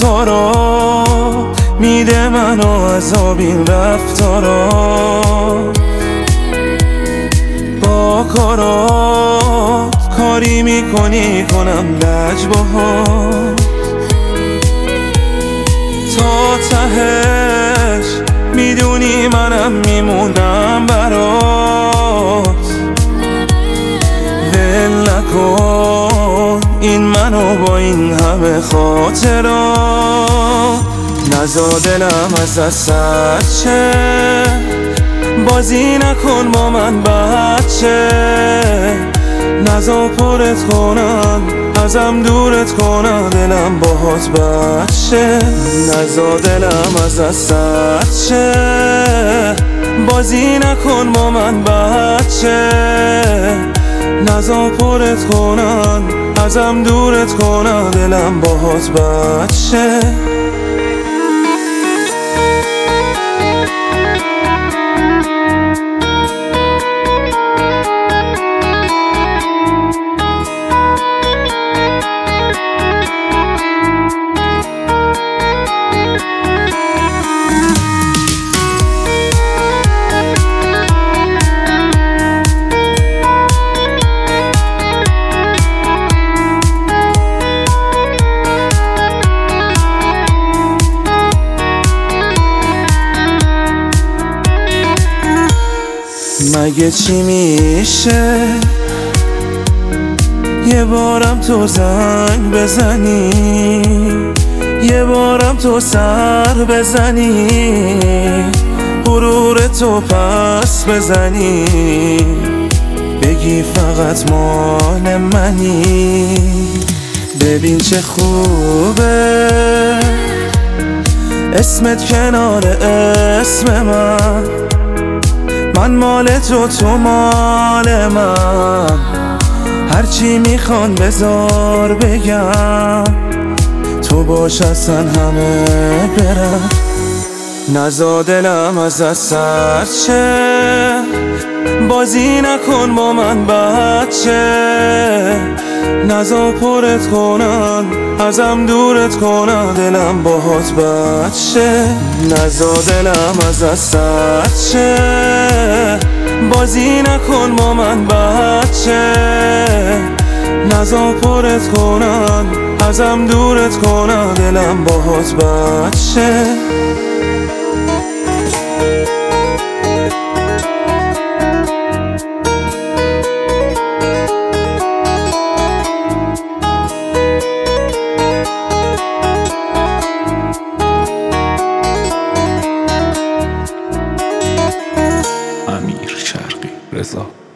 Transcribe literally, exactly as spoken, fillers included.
رفتارا میده منو عذاب این رفتارا، با کارات کاری میکنی کنم لج باهات، تا تهش میدونی منم میمونم برات. ول نکن این منو با این همه خاطرات، نزا دلم از دستت شه، بازی نکن با من بچه، نزا پرت کنم ازم دورت کنم دلم باهات بچه، نزا دلم از دستت شه، بازی نکن با من بچه، نزا پرت کنم ازم دورت کنم دلم باهات بچه. مگه چی میشه یه بارم تو زنگ بزنی، یه بارم تو سر بزنی، غرور تو پس بزنی، بگی فقط مال منی. ببین چه خوبه اسمت کنار اسم من، من مال تو تو مال من، هرچی میخوان بذار بگم، تو باش اصلا همه برم. نزا دلم از دستت شه، بازی نکن با من بچه، نزا پرت کنم ازم دورت کنم دلم باهات بچه، نزا دلم از دستت شه، بازی نکن با من بچه، نزا پرت کنم ازم دورت کنم دلم باهات بچه. امیر شرقی رضا